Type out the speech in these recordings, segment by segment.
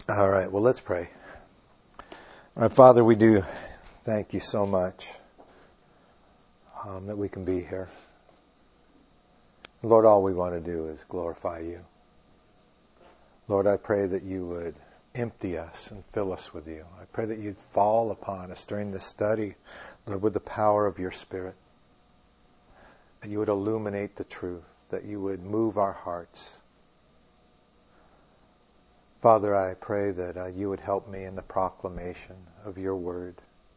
All right, well, let's pray. All right, Father, we do thank you so much that we can be here. Lord, all we want to do is glorify you. Lord, I pray that you would empty us and fill us with you. I pray that you'd fall upon us during this study, Lord, with the power of your Spirit. That you would illuminate the truth, that you would move our hearts. Father, I pray that you would help me in the proclamation of your word.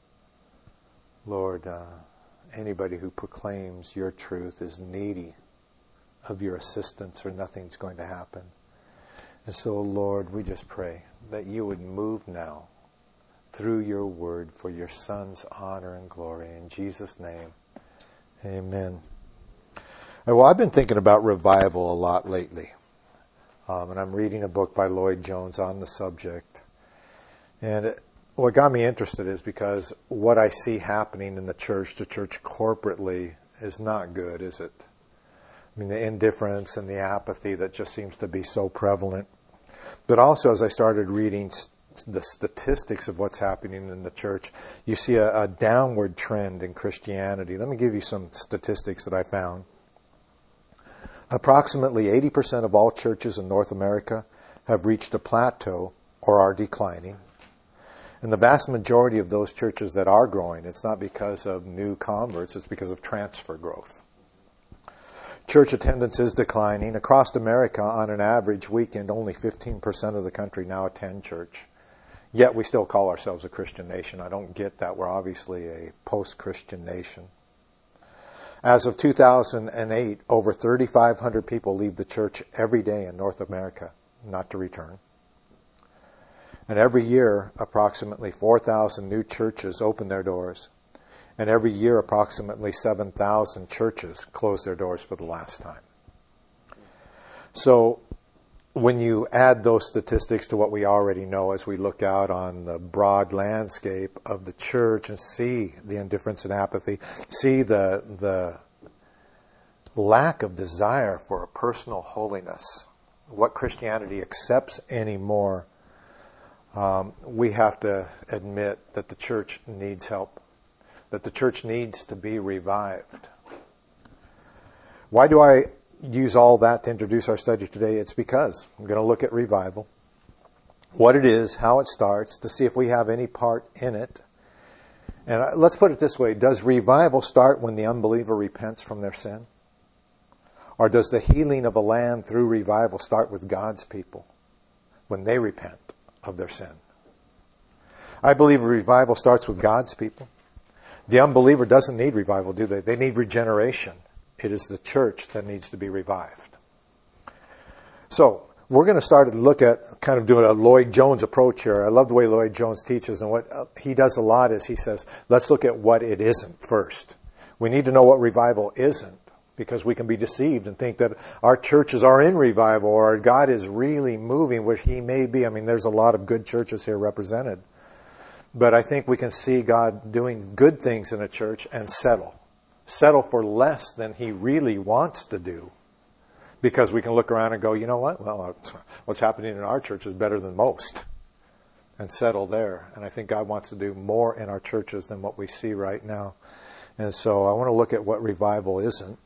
Lord, anybody who proclaims your truth is needy of your assistance or nothing's going to happen. And so, Lord, we just pray that you would move now through your word for your Son's honor and glory. In Jesus' name, amen. Well, I've been thinking about revival a lot lately. And I'm reading a book by Lloyd Jones on the subject. And what got me interested is because what I see happening in the church corporately is not good, is it? I mean, the indifference and the apathy that just seems to be so prevalent. But also, as I started reading the statistics of what's happening in the church, you see a downward trend in Christianity. Let me give you some statistics that I found. Approximately 80% of all churches in North America have reached a plateau or are declining. And the vast majority of those churches that are growing, it's not because of new converts, it's because of transfer growth. Church attendance is declining. Across America, on an average weekend, only 15% of the country now attend church. Yet we still call ourselves a Christian nation. I don't get that. We're obviously a post-Christian nation. As of 2008, over 3,500 people leave the church every day in North America, not to return. And every year, approximately 4,000 new churches open their doors. And every year, approximately 7,000 churches close their doors for the last time. So when you add those statistics to what we already know as we look out on the broad landscape of the church and see the indifference and apathy, see the lack of desire for a personal holiness, what Christianity accepts anymore, we have to admit that the church needs help, that the church needs to be revived. Why do I use all that to introduce our study today? It's because I'm going to look at revival, what it is, how it starts, to see if we have any part in it. And let's put it this way. Does revival start when the unbeliever repents from their sin? Or does the healing of a land through revival start with God's people when they repent of their sin? I believe revival starts with God's people. The unbeliever doesn't need revival, do they? They need regeneration. It is the church that needs to be revived. So, we're going to start to look at kind of doing a Lloyd Jones approach here. I love the way Lloyd Jones teaches, and what he does a lot is he says, let's look at what it isn't first. We need to know what revival isn't, because we can be deceived and think that our churches are in revival or God is really moving, which he may be. I mean, there's a lot of good churches here represented. But I think we can see God doing good things in a church and settle for less than he really wants to do. Because we can look around and go, you know what? Well, what's happening in our church is better than most. And settle there. And I think God wants to do more in our churches than what we see right now. And so I want to look at what revival isn't.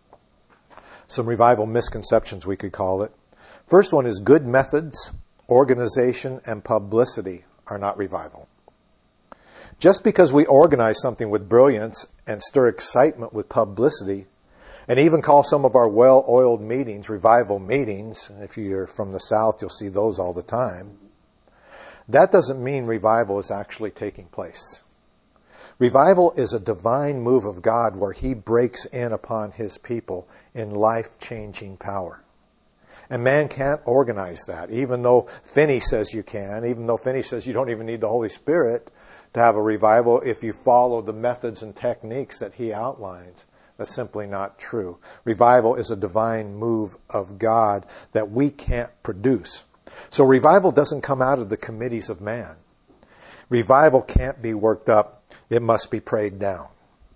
Some revival misconceptions, we could call it. First one is good methods, organization, and publicity are not revival. Just because we organize something with brilliance and stir excitement with publicity, and even call some of our well-oiled meetings revival meetings, and if you're from the South, you'll see those all the time, that doesn't mean revival is actually taking place. Revival is a divine move of God where he breaks in upon his people in life-changing power. And man can't organize that, even though Finney says you can, even though Finney says you don't even need the Holy Spirit to have a revival if you follow the methods and techniques that he outlines. That's simply not true. Revival is a divine move of God that we can't produce. So revival doesn't come out of the committees of man. Revival can't be worked up. It must be prayed down.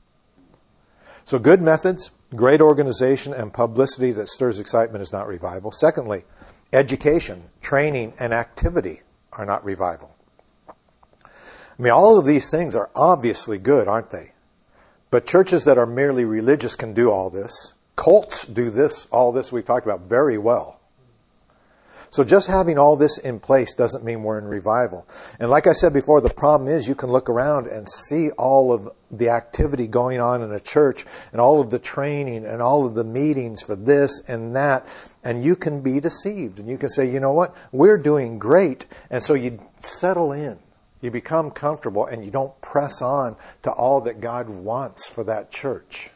So good methods, great organization, and publicity that stirs excitement is not revival. Secondly, education, training, and activity are not revival. I mean, all of these things are obviously good, aren't they? But churches that are merely religious can do all this. Cults do all this we've talked about very well. So just having all this in place doesn't mean we're in revival. And like I said before, the problem is you can look around and see all of the activity going on in a church and all of the training and all of the meetings for this and that, and you can be deceived. And you can say, you know what, we're doing great. And so you settle in. You become comfortable and you don't press on to all that God wants for that church.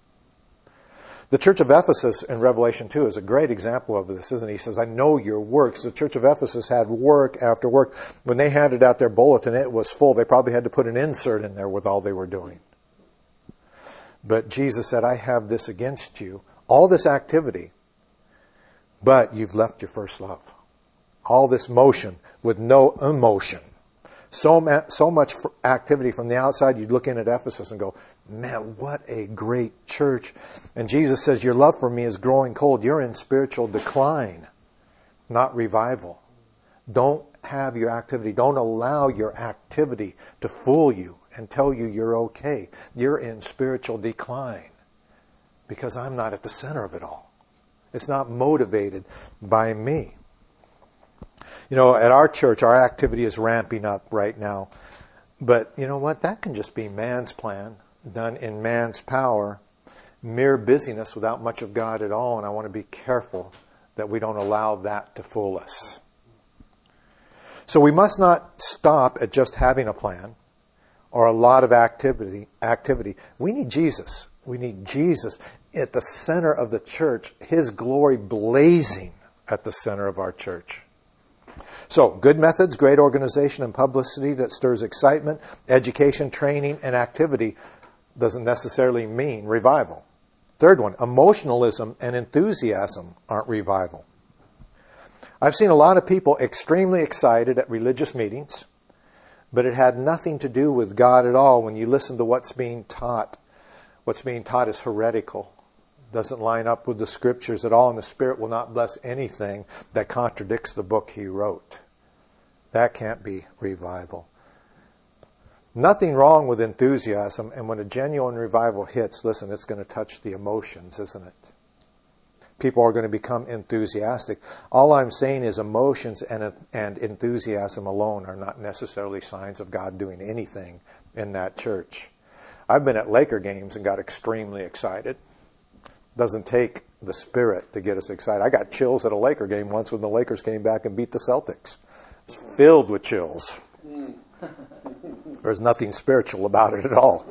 The church of Ephesus in Revelation 2 is a great example of this, isn't it? He says, I know your works. The church of Ephesus had work after work. When they handed out their bulletin, it was full. They probably had to put an insert in there with all they were doing. But Jesus said, I have this against you, all this activity, but you've left your first love. All this motion with no emotion. So much activity from the outside, you'd look in at Ephesus and go, man, what a great church. And Jesus says, your love for me is growing cold. You're in spiritual decline, not revival. Don't have your activity. Don't allow your activity to fool you and tell you you're okay. You're in spiritual decline because I'm not at the center of it all. It's not motivated by me. You know, at our church, our activity is ramping up right now. But you know what? That can just be man's plan, done in man's power, mere busyness without much of God at all. And I want to be careful that we don't allow that to fool us. So we must not stop at just having a plan or a lot of activity. We need Jesus. We need Jesus at the center of the church, His glory blazing at the center of our church. So, good methods, great organization and publicity that stirs excitement, education, training, and activity doesn't necessarily mean revival. Third one, emotionalism and enthusiasm aren't revival. I've seen a lot of people extremely excited at religious meetings, but it had nothing to do with God at all when you listen to what's being taught. What's being taught is heretical. Doesn't line up with the Scriptures at all, and the Spirit will not bless anything that contradicts the book He wrote. That can't be revival. Nothing wrong with enthusiasm, and when a genuine revival hits, listen, it's going to touch the emotions, isn't it? People are going to become enthusiastic. All I'm saying is emotions and enthusiasm alone are not necessarily signs of God doing anything in that church. I've been at Laker games and got extremely excited. Doesn't take the Spirit to get us excited. I got chills at a Laker game once when the Lakers came back and beat the Celtics. It's filled with chills. There's nothing spiritual about it at all.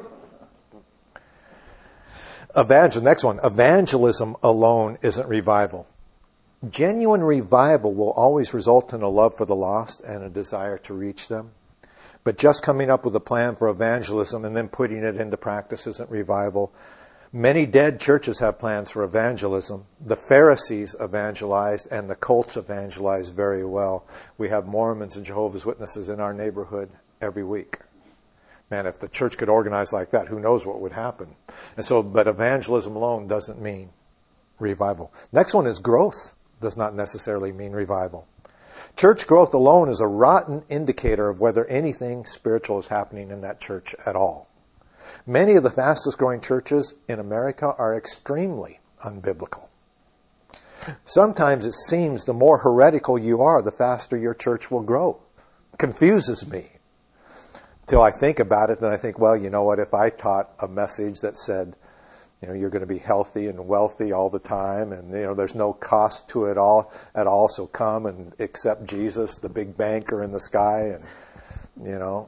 Next one. Evangelism alone isn't revival. Genuine revival will always result in a love for the lost and a desire to reach them. But just coming up with a plan for evangelism and then putting it into practice isn't revival. Many dead churches have plans for evangelism. The Pharisees evangelized and the cults evangelized very well. We have Mormons and Jehovah's Witnesses in our neighborhood every week. Man, if the church could organize like that, who knows what would happen. But evangelism alone doesn't mean revival. Next one is growth. Does not necessarily mean revival. Church growth alone is a rotten indicator of whether anything spiritual is happening in that church at all. Many of the fastest growing churches in America are extremely unbiblical. Sometimes it seems the more heretical you are, the faster your church will grow. Confuses me. Till I think about it, then I think, well, you know what, if I taught a message that said, you're going to be healthy and wealthy all the time, and there's no cost to it all at all, so come and accept Jesus, the big banker in the sky, and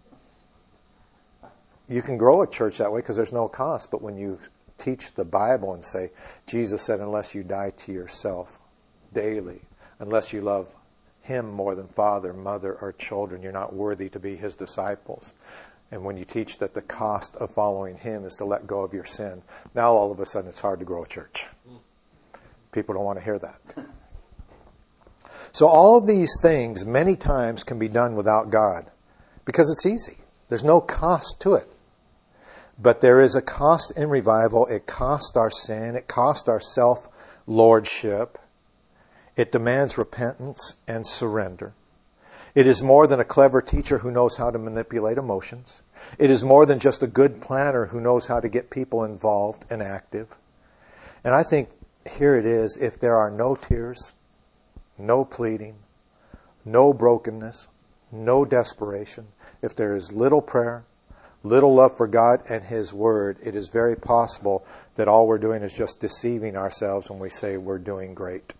you can grow a church that way because there's no cost. But when you teach the Bible and say, Jesus said, unless you die to yourself daily, unless you love Him more than father, mother, or children, you're not worthy to be His disciples. And when you teach that the cost of following Him is to let go of your sin, now all of a sudden it's hard to grow a church. People don't want to hear that. So all of these things many times can be done without God because it's easy. There's no cost to it. But there is a cost in revival. It costs our sin. It costs our self-lordship. It demands repentance and surrender. It is more than a clever teacher who knows how to manipulate emotions. It is more than just a good planner who knows how to get people involved and active. And I think here it is, if there are no tears, no pleading, no brokenness, no desperation, if there is little prayer, little love for God and His Word, it is very possible that all we're doing is just deceiving ourselves when we say we're doing great.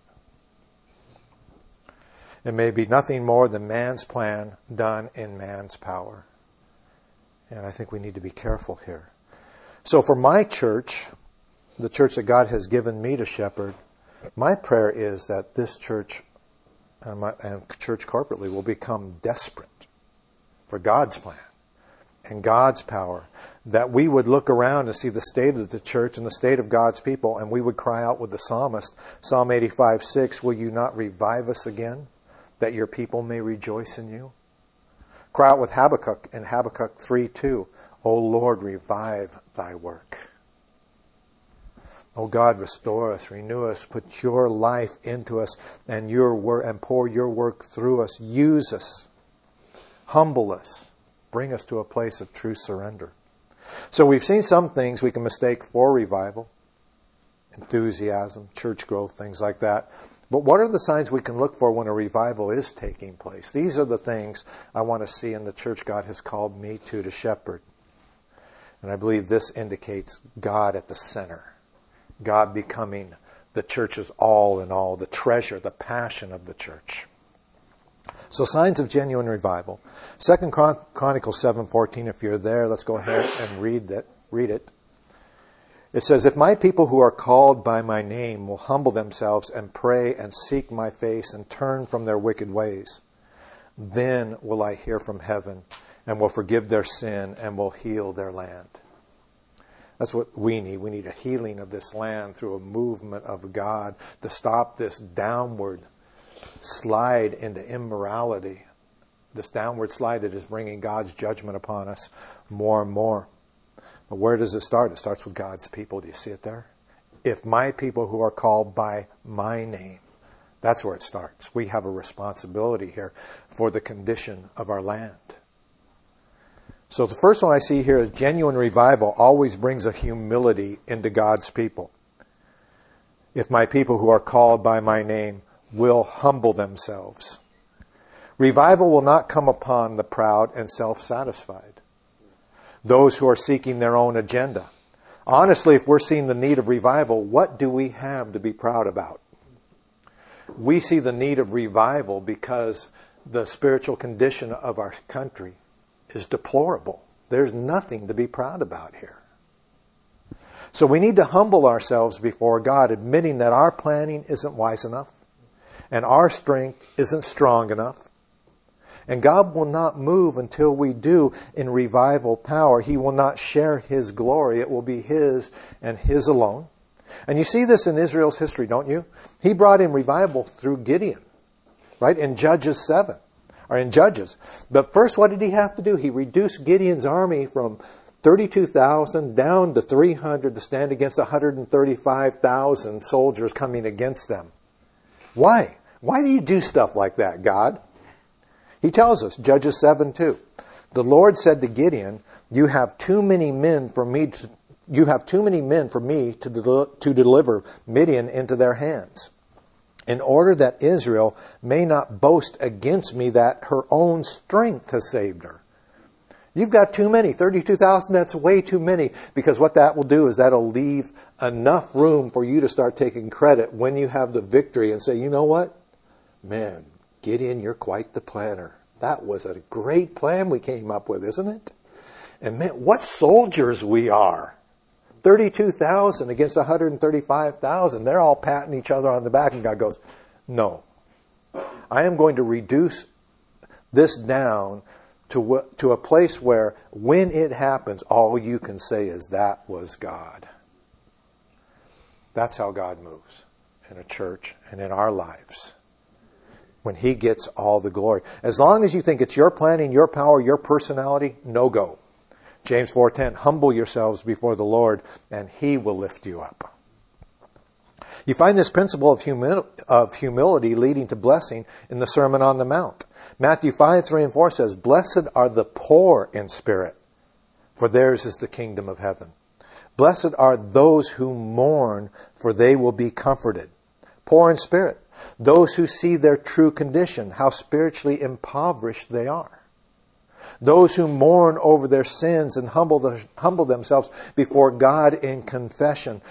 It may be nothing more than man's plan done in man's power. And I think we need to be careful here. So for my church, the church that God has given me to shepherd, my prayer is that this church and church corporately will become desperate for God's plan and God's power, that we would look around and see the state of the church and the state of God's people, and we would cry out with the psalmist, Psalm 85:6, will you not revive us again, that your people may rejoice in you? Cry out with Habakkuk in Habakkuk 3:2, O Lord, revive thy work. O God, restore us, renew us, put your life into us and your work, and pour your work through us. Use us, humble us, bring us to a place of true surrender. So we've seen some things we can mistake for revival, enthusiasm, church growth, things like that. But what are the signs we can look for when a revival is taking place? These are the things I want to see in the church God has called me to shepherd. And I believe this indicates God at the center. God becoming the church's all in all, the treasure, the passion of the church. So signs of genuine revival. 2 Chronicles 7:14, if you're there, let's go ahead and read it. It says, if my people who are called by my name will humble themselves and pray and seek my face and turn from their wicked ways, then will I hear from heaven and will forgive their sin and will heal their land. That's what we need. We need a healing of this land through a movement of God to stop this downward slide into immorality, this downward slide that is bringing God's judgment upon us more and more. But where does it start? It starts with God's people. Do you see it there? If my people who are called by my name, that's where it starts. We have a responsibility here for the condition of our land. So the first one I see here is genuine revival always brings a humility into God's people. If my people who are called by my name will humble themselves. Revival will not come upon the proud and self-satisfied, those who are seeking their own agenda. Honestly, if we're seeing the need of revival, what do we have to be proud about? We see the need of revival because the spiritual condition of our country is deplorable. There's nothing to be proud about here. So we need to humble ourselves before God, admitting that our planning isn't wise enough and our strength isn't strong enough. And God will not move until we do in revival power. He will not share His glory. It will be His and His alone. And you see this in Israel's history, don't you? He brought in revival through Gideon, right? In Judges 7. Or in Judges. But first, what did he have to do? He reduced Gideon's army from 32,000 down to 300 to stand against 135,000 soldiers coming against them. Why? Why do you do stuff like that, God? He tells us, Judges 7:2. The Lord said to Gideon, you have too many men for me to deliver Midian into their hands, in order that Israel may not boast against me that her own strength has saved her. You've got too many. 32,000, that's way too many. Because what that will do is that'll leave enough room for you to start taking credit when you have the victory and say, you know what? Man, Gideon, you're quite the planner. That was a great plan we came up with, isn't it? And man, what soldiers we are. 32,000 against 135,000. They're all patting each other on the back, and God goes, no. I am going to reduce this down to a place where when it happens, all you can say is, that was God. That's how God moves in a church and in our lives. When He gets all the glory. As long as you think it's your planning, your power, your personality, no go. James 4:10, humble yourselves before the Lord and He will lift you up. You find this principle of humility leading to blessing in the Sermon on the Mount. Matthew 5, 3 and 4 says, "Blessed are the poor in spirit, for theirs is the kingdom of heaven. Blessed are those who mourn, for they will be comforted." Poor in spirit. Those who see their true condition, how spiritually impoverished they are. Those who mourn over their sins and humble themselves before God in confession.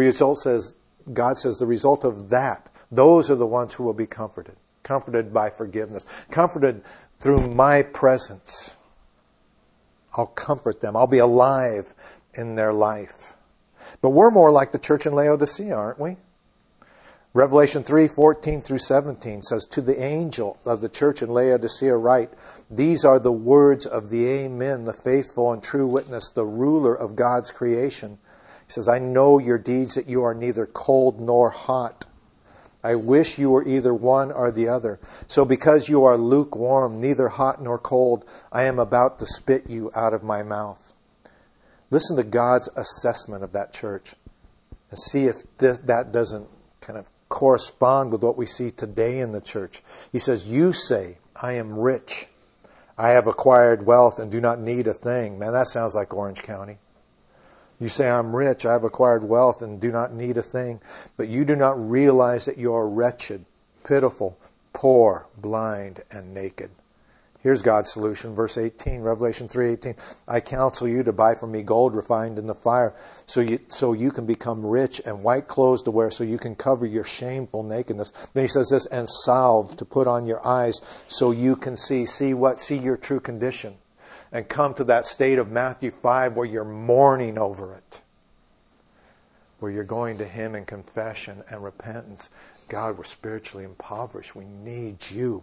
God says the result of that, those are the ones who will be comforted. Comforted by forgiveness. Comforted through my presence. I'll comfort them. I'll be alive in their life. But we're more like the church in Laodicea, aren't we? Revelation 3, 14 through 17 says, "To the angel of the church in Laodicea write, these are the words of the Amen, the faithful and true witness, the ruler of God's creation. He says, I know your deeds, that you are neither cold nor hot. I wish you were either one or the other. So because you are lukewarm, neither hot nor cold, I am about to spit you out of my mouth." Listen to God's assessment of that church and see if that doesn't kind of correspond with what we see today in the church. He says, "You say, I am rich. I have acquired wealth and do not need a thing." Man, that sounds like Orange County. You say, "I'm rich, I have acquired wealth and do not need a thing." But you do not realize that you are wretched, pitiful, poor, blind, and naked. Here's God's solution. Verse 18, Revelation 3:18. "I counsel you to buy from me gold refined in the fire, so you can become rich, and white clothes to wear, so you can cover your shameful nakedness." Then he says this, "And salve to put on your eyes, so you can see." See what? See your true condition. And come to that state of Matthew 5 where you're mourning over it. Where you're going to Him in confession and repentance. God, we're spiritually impoverished. We need you.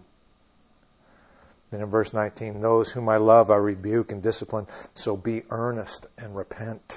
Then in verse 19, "Those whom I love I rebuke and discipline, so be earnest and repent."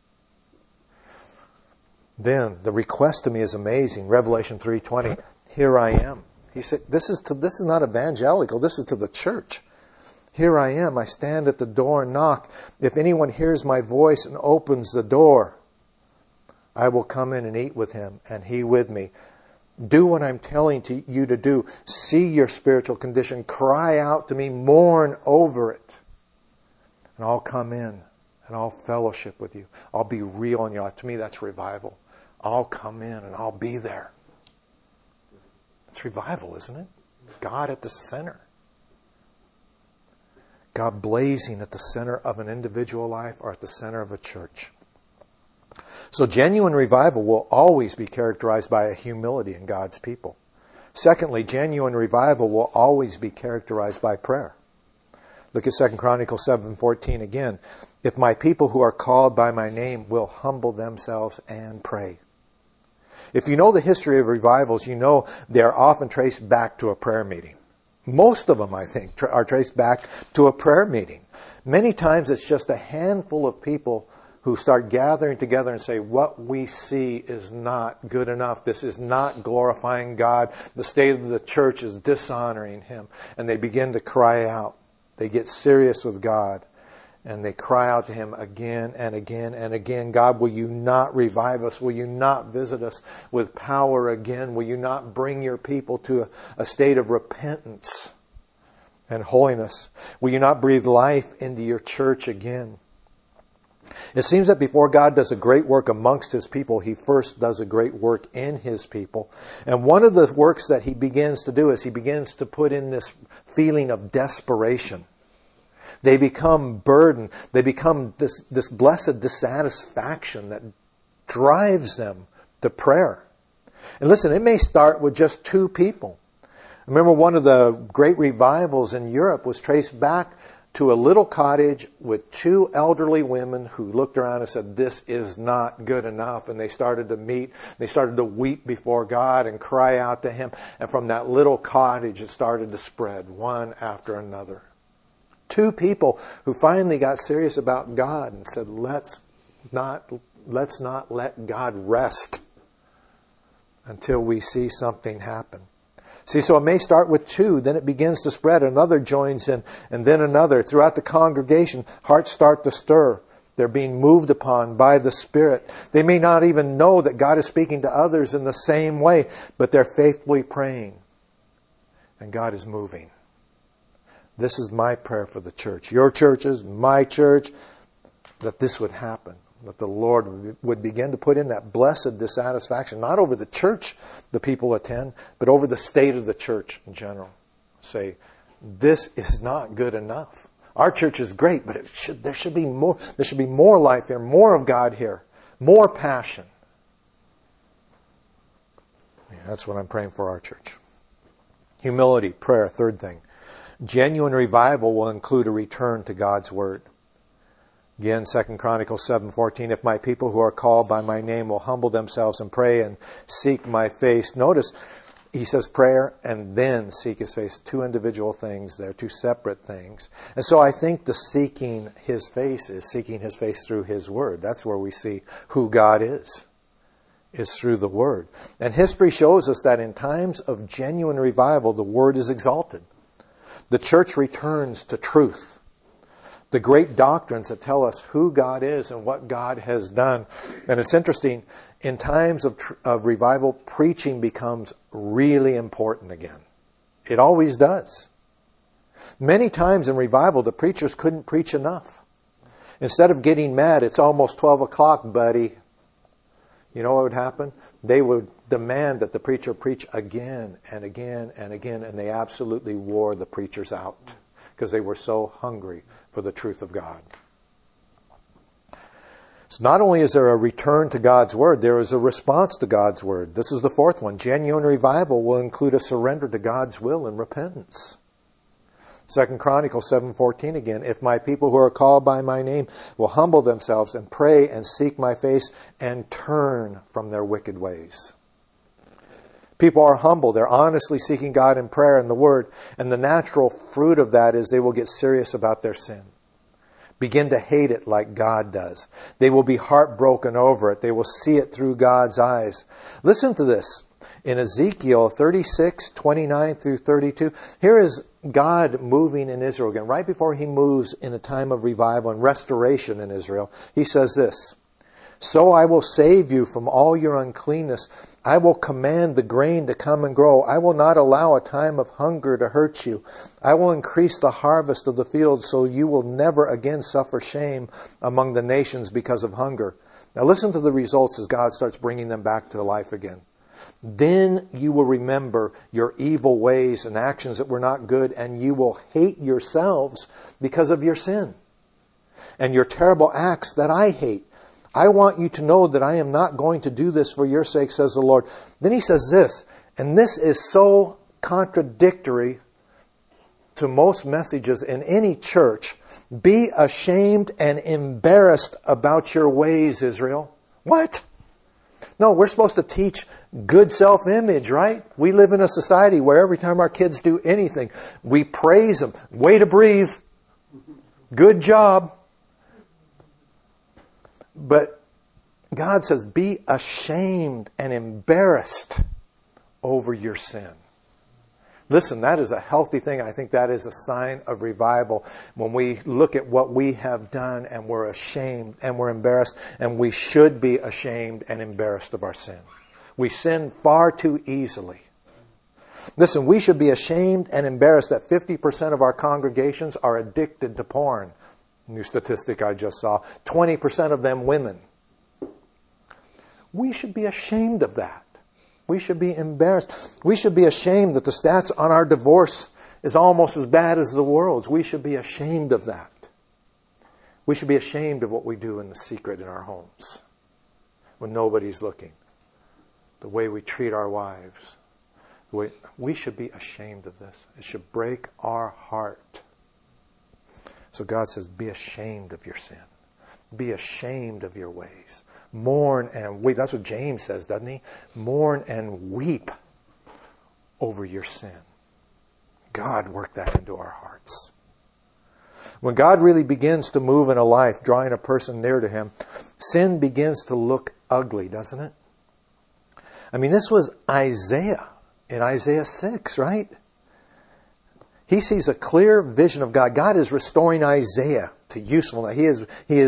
Then the request to me is amazing. Revelation 3:20, "Here I am." He said, this is not evangelical, this is to the church. "Here I am, I stand at the door and knock. If anyone hears my voice and opens the door, I will come in and eat with him, and he with me." Do what I'm telling you to do. See your spiritual condition. Cry out to me. Mourn over it. And I'll come in and I'll fellowship with you. I'll be real in you. To me, that's revival. I'll come in and I'll be there. It's revival, isn't it? God at the center. God blazing at the center of an individual life or at the center of a church. So genuine revival will always be characterized by a humility in God's people. Secondly, genuine revival will always be characterized by prayer. Look at 2 Chronicles 7:14 again. "If my people who are called by my name will humble themselves and pray." If you know the history of revivals, you know they are often traced back to a prayer meeting. Most of them, I think, are traced back to a prayer meeting. Many times it's just a handful of people who start gathering together and say, what we see is not good enough. This is not glorifying God. The state of the church is dishonoring Him. And they begin to cry out. They get serious with God. And they cry out to Him again and again and again. "God, will you not revive us? Will you not visit us with power again? Will you not bring your people to a state of repentance and holiness? Will you not breathe life into your church again?" It seems that before God does a great work amongst His people, He first does a great work in His people. And one of the works that He begins to do is He begins to put in this feeling of desperation. They become burdened. They become this blessed dissatisfaction that drives them to prayer. And listen, it may start with just two people. Remember, one of the great revivals in Europe was traced back to a little cottage with two elderly women who looked around and said, "This is not good enough." And they started to meet. They started to weep before God and cry out to Him. And from that little cottage, it started to spread one after another. Two people who finally got serious about God and said, let's not let God rest until we see something happen. See, so it may start with two, then it begins to spread. Another joins in, and then another. Throughout the congregation, hearts start to stir. They're being moved upon by the Spirit. They may not even know that God is speaking to others in the same way, but they're faithfully praying. And God is moving. This is my prayer for the church. Your churches, my church, that this would happen. That the Lord would begin to put in that blessed dissatisfaction, not over the church the people attend, but over the state of the church in general. Say, this is not good enough. Our church is great, but there should be more. There should be more life here, more of God here, more passion. Yeah, that's what I'm praying for our church. Humility, prayer, third thing. Genuine revival will include a return to God's Word. Again, 2 Chronicles 7:14, if my people who are called by my name will humble themselves and pray and seek my face. Notice, he says prayer and then seek His face. Two individual things there, two separate things. And so I think the seeking His face is seeking His face through His Word. That's where we see who God is through the Word. And history shows us that in times of genuine revival, the Word is exalted. The church returns to truth. The great doctrines that tell us who God is and what God has done. And it's interesting, in times of revival, preaching becomes really important again. It always does. Many times in revival, the preachers couldn't preach enough. Instead of getting mad, it's almost 12 o'clock, buddy. You know what would happen? They would demand that the preacher preach again and again and again, and they absolutely wore the preachers out because they were so hungry for the truth of God. So not only is there a return to God's Word, there is a response to God's Word. This is the fourth one. Genuine revival will include a surrender to God's will and repentance. 2 Chronicles 7:14 again, if my people who are called by my name will humble themselves and pray and seek my face and turn from their wicked ways. People are humble. They're honestly seeking God in prayer and the Word. And the natural fruit of that is they will get serious about their sin. Begin to hate it like God does. They will be heartbroken over it. They will see it through God's eyes. Listen to this. In Ezekiel 36:29 through 32, here is God moving in Israel again. Right before He moves in a time of revival and restoration in Israel, He says this, so I will save you from all your uncleanness. I will command the grain to come and grow. I will not allow a time of hunger to hurt you. I will increase the harvest of the field so you will never again suffer shame among the nations because of hunger. Now listen to the results as God starts bringing them back to life again. Then you will remember your evil ways and actions that were not good, and you will hate yourselves because of your sin and your terrible acts that I hate. I want you to know that I am not going to do this for your sake, says the Lord. Then He says this, and this is so contradictory to most messages in any church. Be ashamed and embarrassed about your ways, Israel. What? No, we're supposed to teach good self-image, right? We live in a society where every time our kids do anything, we praise them. Way to breathe. Good job. But God says, be ashamed and embarrassed over your sin. Listen, that is a healthy thing. I think that is a sign of revival when we look at what we have done and we're ashamed and we're embarrassed, and we should be ashamed and embarrassed of our sin. We sin far too easily. Listen, we should be ashamed and embarrassed that 50% of our congregations are addicted to porn. New statistic I just saw. 20% of them women. We should be ashamed of that. We should be embarrassed. We should be ashamed that the stats on our divorce is almost as bad as the world's. We should be ashamed of that. We should be ashamed of what we do in the secret in our homes when nobody's looking. The way we treat our wives. We should be ashamed of this. It should break our heart. So God says, be ashamed of your sin. Be ashamed of your ways. Mourn and weep. That's what James says, doesn't he? Mourn and weep over your sin. God worked that into our hearts. When God really begins to move in a life, drawing a person near to Him, sin begins to look ugly, doesn't it? I mean, this was Isaiah in Isaiah 6, right? He sees a clear vision of God. God is restoring Isaiah to usefulness. He is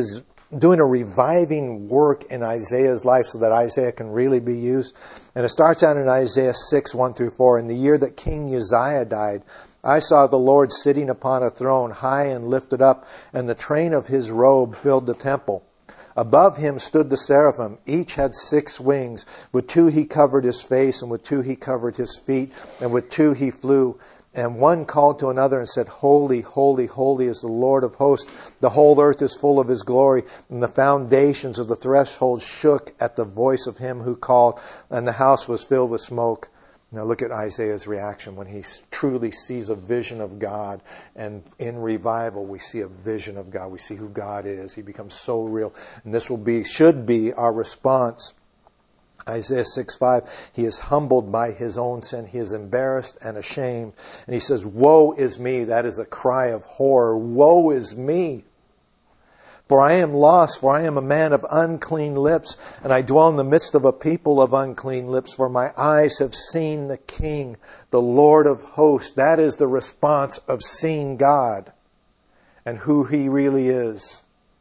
doing a reviving work in Isaiah's life so that Isaiah can really be used. And it starts out in Isaiah 6, 1 through 4. In the year that King Uzziah died, I saw the Lord sitting upon a throne, high and lifted up, and the train of his robe filled the temple. Above him stood the seraphim. Each had 6 wings. With 2 he covered his face, and with 2 he covered his feet, and with 2 he flew. And one called to another and said, Holy, holy, holy is the Lord of hosts. The whole earth is full of his glory. And the foundations of the threshold shook at the voice of him who called, and the house was filled with smoke. Now look at Isaiah's reaction when he truly sees a vision of God. And in revival, we see a vision of God. We see who God is. He becomes so real. And this should be our response. Isaiah 6:5, he is humbled by his own sin. He is embarrassed and ashamed. And he says, woe is me. That is a cry of horror. Woe is me. For I am lost, for I am a man of unclean lips, and I dwell in the midst of a people of unclean lips, for my eyes have seen the King, the Lord of hosts. That is the response of seeing God and who he really is.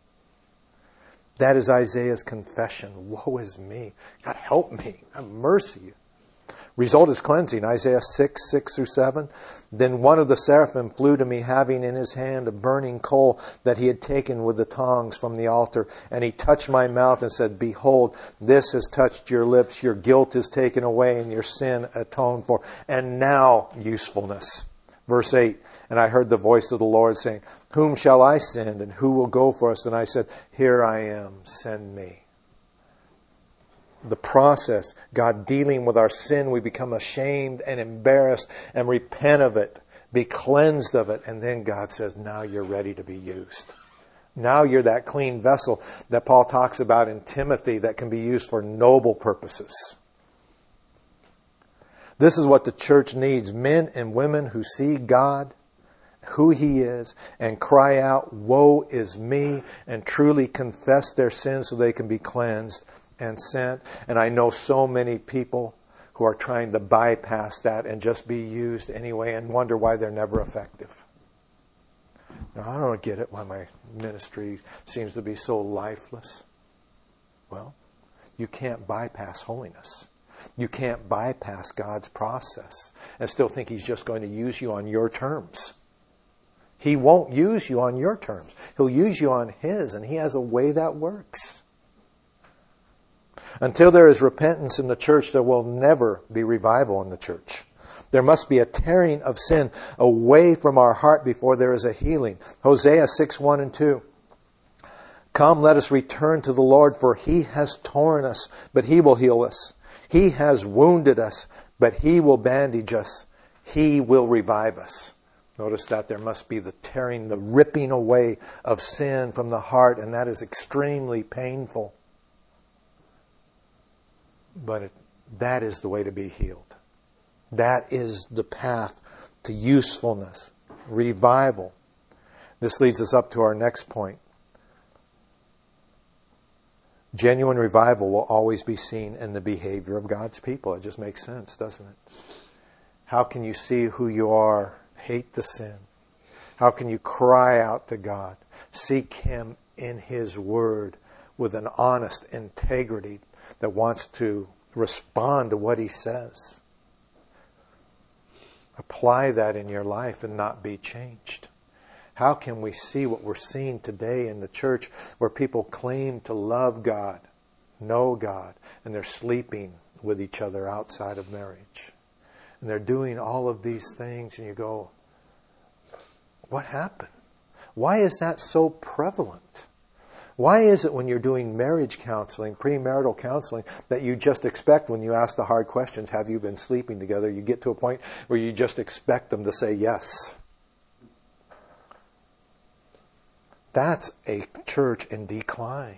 That is Isaiah's confession. Woe is me. God, help me. Have mercy. Result is cleansing. Isaiah 6, 6 through 7. Then one of the seraphim flew to me, having in his hand a burning coal that he had taken with the tongs from the altar. And he touched my mouth and said, Behold, this has touched your lips. Your guilt is taken away and your sin atoned for. And now usefulness. Verse 8. And I heard the voice of the Lord saying, Whom shall I send, and who will go for us? And I said, Here I am, send me. The process, God dealing with our sin, we become ashamed and embarrassed and repent of it, be cleansed of it. And then God says, now you're ready to be used. Now you're that clean vessel that Paul talks about in Timothy that can be used for noble purposes. This is what the church needs. Men and women who see God, who he is, and cry out, woe is me, and truly confess their sins so they can be cleansed and sent. And I know so many people who are trying to bypass that and just be used anyway and wonder why they're never effective. Now, I don't get it why my ministry seems to be so lifeless. Well, you can't bypass holiness. You can't bypass God's process and still think he's just going to use you on your terms. He won't use you on your terms. He'll use you on his, and he has a way that works. Until there is repentance in the church, there will never be revival in the church. There must be a tearing of sin away from our heart before there is a healing. Hosea 6, 1 and 2. Come, let us return to the Lord, for he has torn us, but he will heal us. He has wounded us, but he will bandage us. He will revive us. Notice that there must be the tearing, the ripping away of sin from the heart, and that is extremely painful. But that is the way to be healed. That is the path to usefulness, revival. This leads us up to our next point. Genuine revival will always be seen in the behavior of God's people. It just makes sense, doesn't it? How can you see who you are, hate the sin? How can you cry out to God, seek him in his word with an honest integrity that wants to respond to what he says? Apply that in your life and not be changed. How can we see what we're seeing today in the church where people claim to love God, know God, and they're sleeping with each other outside of marriage? And they're doing all of these things, and you go, what happened? Why is that so prevalent? Why is it when you're doing marriage counseling, premarital counseling, that you just expect when you ask the hard questions, have you been sleeping together, you get to a point where you just expect them to say yes? That's a church in decline.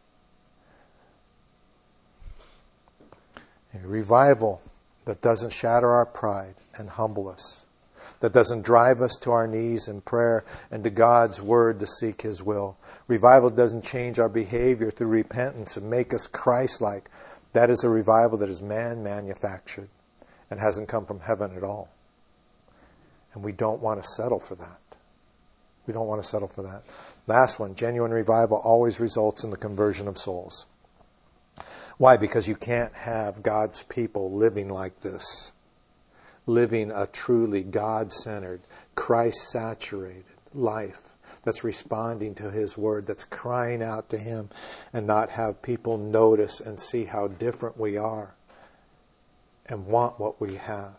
A revival that doesn't shatter our pride and humble us, that doesn't drive us to our knees in prayer and to God's word to seek his will. Revival doesn't change our behavior through repentance and make us Christ-like. That is a revival that is man-manufactured and hasn't come from heaven at all. And we don't want to settle for that. We don't want to settle for that. Last one, genuine revival always results in the conversion of souls. Why? Because you can't have God's people living like this. Living a truly God-centered, Christ-saturated life that's responding to His Word, that's crying out to Him, and not have people notice and see how different we are and want what we have.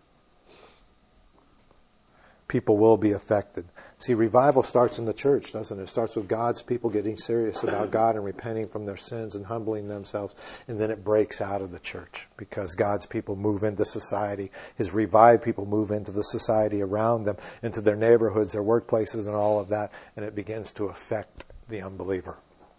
People will be affected. See, revival starts in the church, doesn't it? It starts with God's people getting serious about God and repenting from their sins and humbling themselves. And then it breaks out of the church because God's people move into society. His revived people move into the society around them, into their neighborhoods, their workplaces, and all of that. And it begins to affect the unbeliever.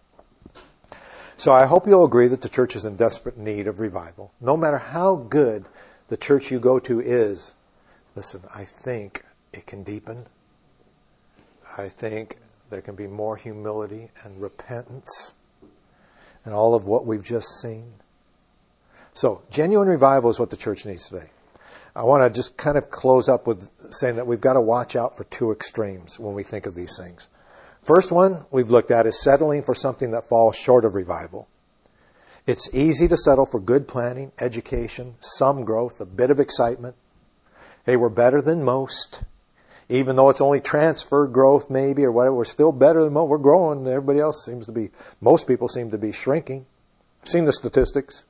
So I hope you'll agree that the church is in desperate need of revival. No matter how good the church you go to is, listen, I think it can deepen. I think there can be more humility and repentance and all of what we've just seen. So, genuine revival is what the church needs today. I want to just kind of close up with saying that we've got to watch out for two extremes when we think of these things. First one we've looked at is settling for something that falls short of revival. It's easy to settle for good planning, education, some growth, a bit of excitement. Hey, we're better than most. Even though it's only transfer growth maybe or whatever, we're still better than most. We're growing. Everybody else seems to be, most people seem to be shrinking. I've seen the statistics.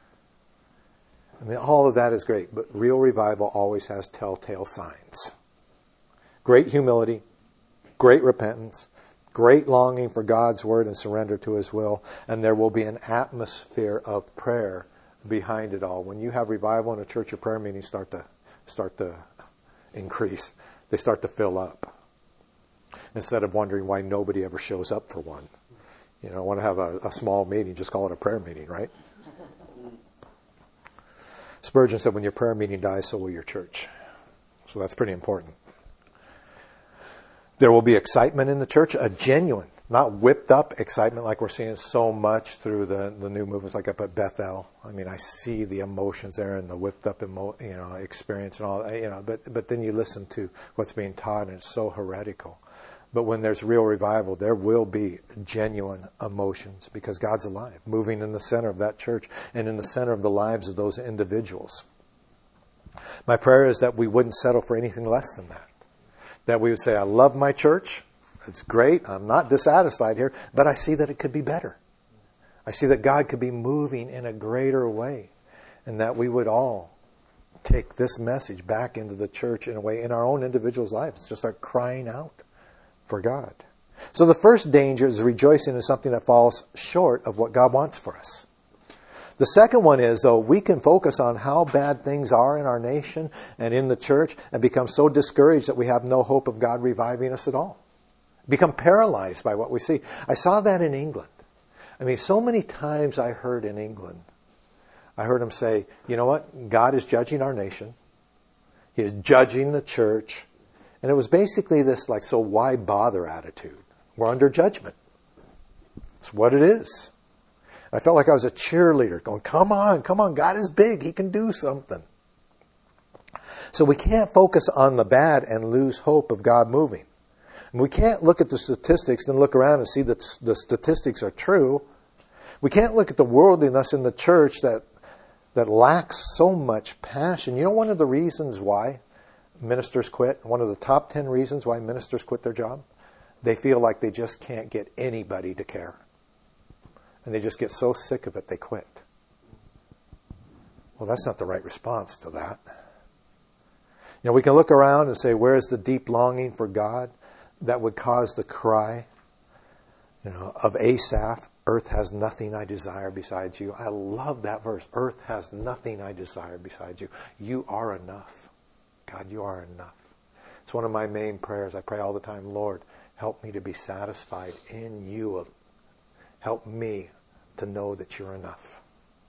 I mean, all of that is great, but real revival always has telltale signs. Great humility, great repentance, great longing for God's Word and surrender to His will, and there will be an atmosphere of prayer behind it all. When you have revival in a church, your prayer meetings start to increase. They start to fill up. Instead of wondering why nobody ever shows up for one. You know, want to have a small meeting, just call it a prayer meeting, right? Spurgeon said, when your prayer meeting dies, so will your church. So that's pretty important. There will be excitement in the church, a genuine, not whipped up excitement like we're seeing so much through the new movements like up at Bethel. I mean, I see the emotions there and the whipped up experience and all, but then you listen to what's being taught and it's so heretical. But when there's real revival, there will be genuine emotions because God's alive, moving in the center of that church and in the center of the lives of those individuals. My prayer is that we wouldn't settle for anything less than that. That we would say, I love my church. It's great. I'm not dissatisfied here, but I see that it could be better. I see that God could be moving in a greater way, and that we would all take this message back into the church in a way in our own individuals' lives. Just start crying out for God. So the first danger is rejoicing in something that falls short of what God wants for us. The second one is, though, we can focus on how bad things are in our nation and in the church and become so discouraged that we have no hope of God reviving us at all. Become paralyzed by what we see. I saw that in England. I mean, so many times I heard in England, I heard them say, you know what? God is judging our nation. He is judging the church. And it was basically this like, so why bother attitude. We're under judgment. It's what it is. I felt like I was a cheerleader going, come on, God is big. He can do something. So we can't focus on the bad and lose hope of God moving. And we can't look at the statistics and look around and see that the statistics are true. We can't look at the worldliness in the church that lacks so much passion. You know one of the reasons why ministers quit? One of the top 10 reasons why ministers quit their job? They feel like they just can't get anybody to care. And they just get so sick of it, they quit. Well, that's not the right response to that. You know, we can look around and say, where's the deep longing for God that would cause the cry, of Asaph, earth has nothing I desire besides you. I love that verse. Earth has nothing I desire besides you. You are enough. God, you are enough. It's one of my main prayers. I pray all the time, Lord, help me to be satisfied in you. Help me to know that you're enough.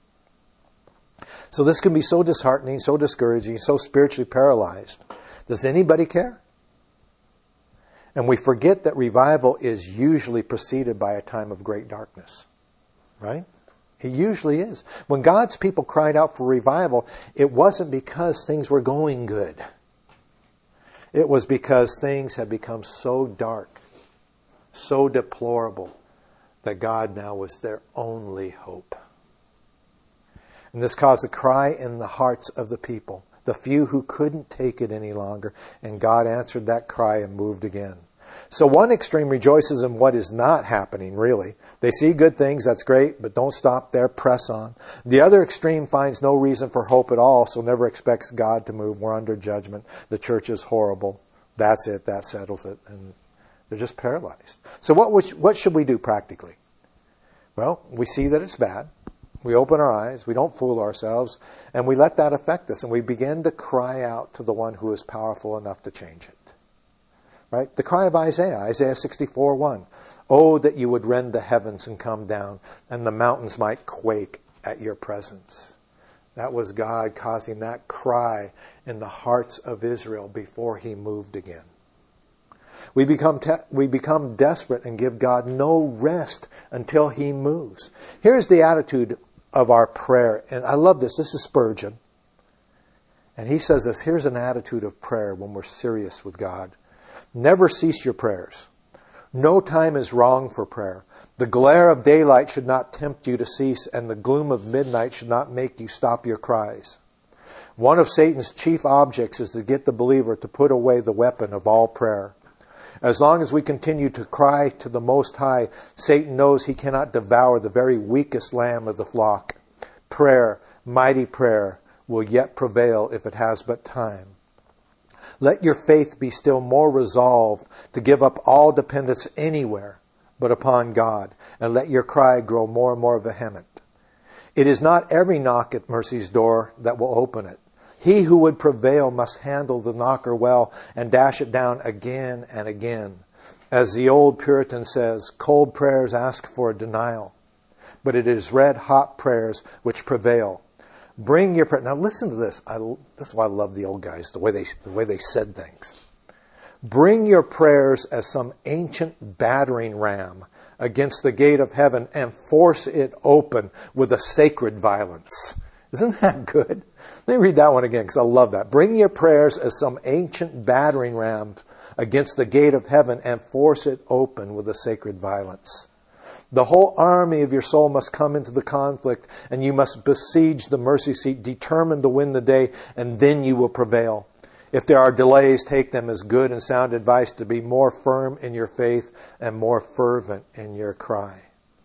So this can be so disheartening, so discouraging, so spiritually paralyzed. Does anybody care? And we forget that revival is usually preceded by a time of great darkness. Right? It usually is. When God's people cried out for revival, it wasn't because things were going good. It was because things had become so dark, so deplorable, that God now was their only hope. And this caused a cry in the hearts of the people, the few who couldn't take it any longer. And God answered that cry and moved again. So one extreme rejoices in what is not happening, really. They see good things, that's great, but don't stop there, press on. The other extreme finds no reason for hope at all, so never expects God to move. We're under judgment. The church is horrible. That's it, that settles it. And they're just paralyzed. So what should we do practically? Well, we see that it's bad. We open our eyes, we don't fool ourselves, and we let that affect us, and we begin to cry out to the one who is powerful enough to change it. Right? The cry of Isaiah 64:1. Oh, that you would rend the heavens and come down, and the mountains might quake at your presence. That was God causing that cry in the hearts of Israel before He moved again. We become desperate and give God no rest until He moves. Here's the attitude of our prayer. And I love this. This is Spurgeon. And he says this. Here's an attitude of prayer when we're serious with God. Never cease your prayers. No time is wrong for prayer. The glare of daylight should not tempt you to cease, and the gloom of midnight should not make you stop your cries. One of Satan's chief objects is to get the believer to put away the weapon of all prayer. As long as we continue to cry to the Most High, Satan knows he cannot devour the very weakest lamb of the flock. Prayer, mighty prayer, will yet prevail if it has but time. Let your faith be still more resolved to give up all dependence anywhere but upon God, and let your cry grow more and more vehement. It is not every knock at mercy's door that will open it. He who would prevail must handle the knocker well and dash it down again and again. As the old Puritan says, cold prayers ask for a denial, but it is red-hot prayers which prevail. Bring your prayer. Now listen to this. This is why I love the old guys, the way they said things. Bring your prayers as some ancient battering ram against the gate of heaven and force it open with a sacred violence. Isn't that good? Let me read that one again because I love that. Bring your prayers as some ancient battering ram against the gate of heaven and force it open with a sacred violence. The whole army of your soul must come into the conflict, and you must besiege the mercy seat, determined to win the day, and then you will prevail. If there are delays, take them as good and sound advice to be more firm in your faith and more fervent in your cry.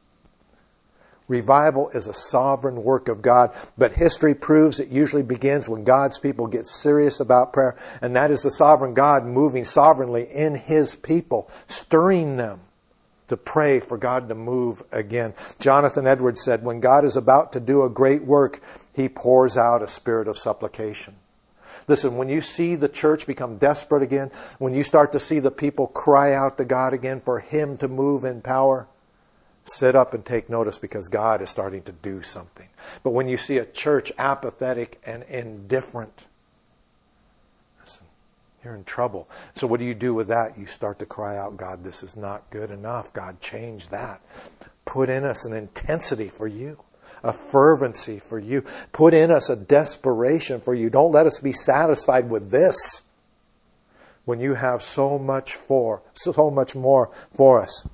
Revival is a sovereign work of God, but history proves it usually begins when God's people get serious about prayer, and that is the sovereign God moving sovereignly in His people, stirring them to pray for God to move again. Jonathan Edwards said, when God is about to do a great work, He pours out a spirit of supplication. Listen, when you see the church become desperate again, when you start to see the people cry out to God again for Him to move in power, sit up and take notice because God is starting to do something. But when you see a church apathetic and indifferent, listen, you're in trouble. So what do you do with that? You start to cry out, God, this is not good enough. God, change that. Put in us an intensity for you, a fervency for you. Put in us a desperation for you. Don't let us be satisfied with this when you have so much more for us.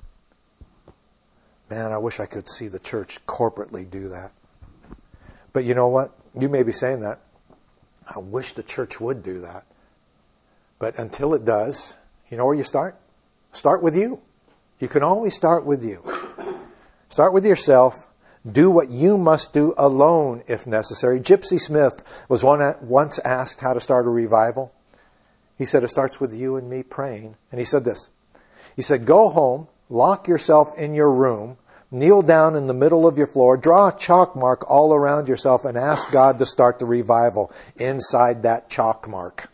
Man, I wish I could see the church corporately do that. But you know what? You may be saying that. I wish the church would do that. But until it does, you know where you start? Start with you. You can always start with you. Start with yourself. Do what you must do alone if necessary. Gypsy Smith was once asked how to start a revival. He said, it starts with you and me praying. And he said this. He said, go home, lock yourself in your room, kneel down in the middle of your floor, draw a chalk mark all around yourself, and ask God to start the revival inside that chalk mark.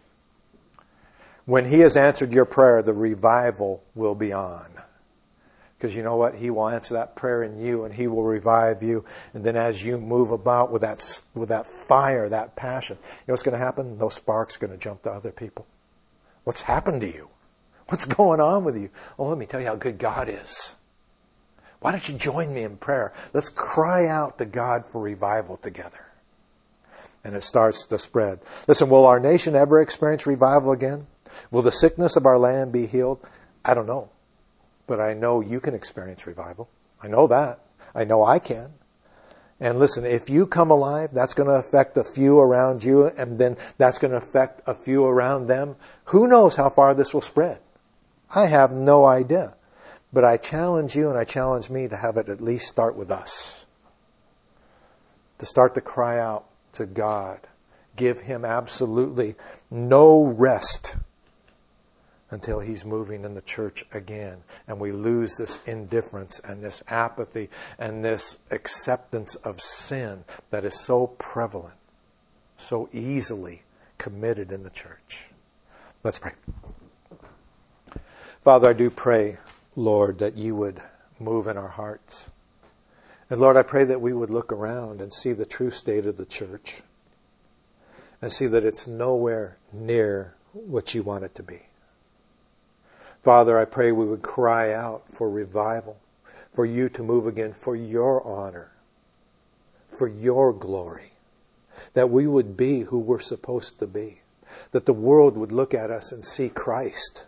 When He has answered your prayer, the revival will be on. Because you know what? He will answer that prayer in you, and He will revive you. And then as you move about with that fire, that passion, you know what's going to happen? Those sparks are going to jump to other people. What's happened to you? What's going on with you? Oh, let me tell you how good God is. Why don't you join me in prayer? Let's cry out to God for revival together. And it starts to spread. Listen, will our nation ever experience revival again? Will the sickness of our land be healed? I don't know. But I know you can experience revival. I know that. I know I can. And listen, if you come alive, that's going to affect a few around you, and then that's going to affect a few around them. Who knows how far this will spread? I have no idea. But I challenge you and I challenge me to have it at least start with us. To start to cry out to God. Give Him absolutely no rest until He's moving in the church again. And we lose this indifference and this apathy and this acceptance of sin that is so prevalent, so easily committed in the church. Let's pray. Father, I do pray, Lord, that you would move in our hearts. And Lord, I pray that we would look around and see the true state of the church and see that it's nowhere near what you want it to be. Father, I pray we would cry out for revival, for you to move again, for your honor, for your glory, that we would be who we're supposed to be, that the world would look at us and see Christ,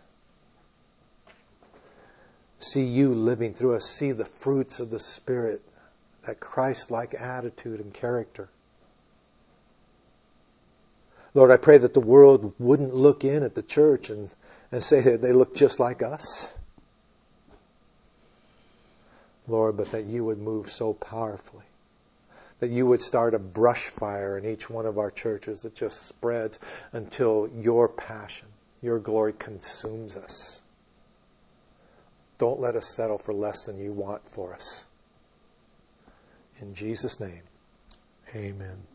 see you living through us, see the fruits of the Spirit, that Christ-like attitude and character. Lord, I pray that the world wouldn't look in at the church and say that they look just like us. Lord, but that you would move so powerfully, that you would start a brush fire in each one of our churches that just spreads until your passion, your glory consumes us. Don't let us settle for less than you want for us. In Jesus' name, amen.